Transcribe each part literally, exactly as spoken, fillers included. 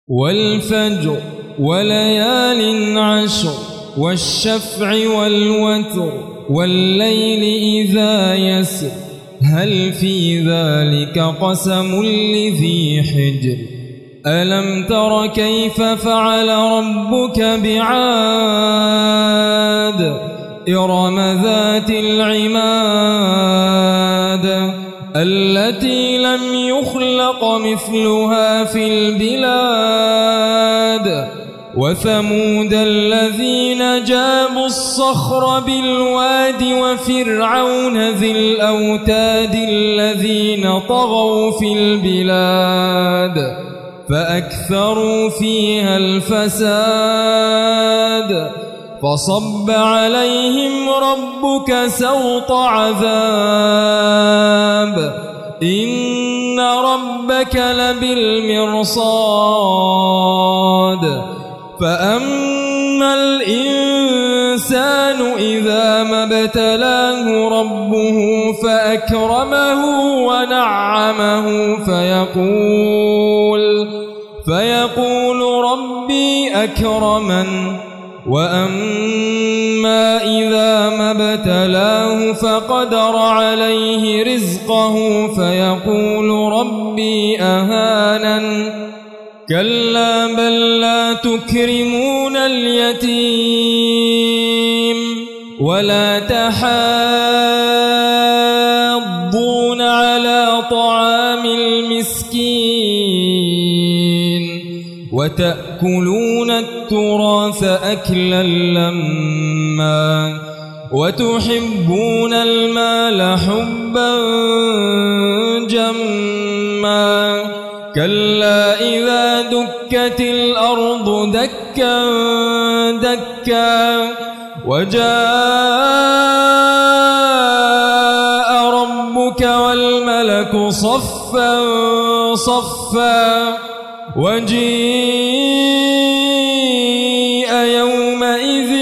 والفجر وليال عشر والشفع والوتر والليل إذا يسر هل في ذلك قسم لذي حجر ألم تر كيف فعل ربك بعاد إرم ذات العماد التي لم يخلق مثلها في البلاد وثمود الذين جابوا الصخر بالواد وفرعون ذي الأوتاد الذين طغوا في البلاد فأكثروا فيها الفساد فصب عليهم ربك سوط عذاب إن ربك لبالمرصاد فأما الإنسان إذا ما ابتلاه ربه فأكرمه ونعمه فيقول فيقول ربي أكرمن وأما إذا ما ابتلاه فقدر عليه رزقه فيقول ربي أهانن كلا بل لا تكرمون اليتيم ولا تحاضون على طعام المسكين وتأكلون التراث أكلا لما وتحبون المال حبا جما كلا إذا دكت الأرض دكا دكا وجاء ربك والملك صفا صفا وجيء يومئذ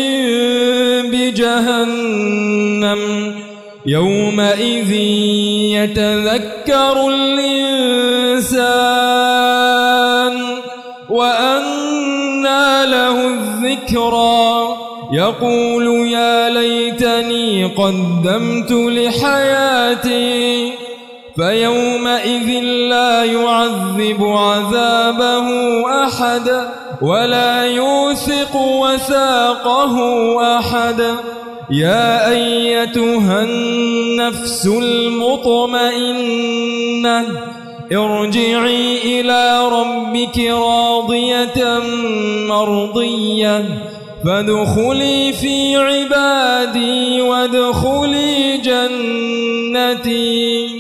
بجهنم يومئذ يتذكر الإنسان وأنى له الذكرى يقول يا ليتني قدمت لحياتي فيومئذ لا يعذب عذابه أحد ولا يوثق وثاقه أحد يا أيتها النفس المطمئنة ارجعي إلى ربك راضية مرضية فادخلي في عبادي وادخلي جنتي.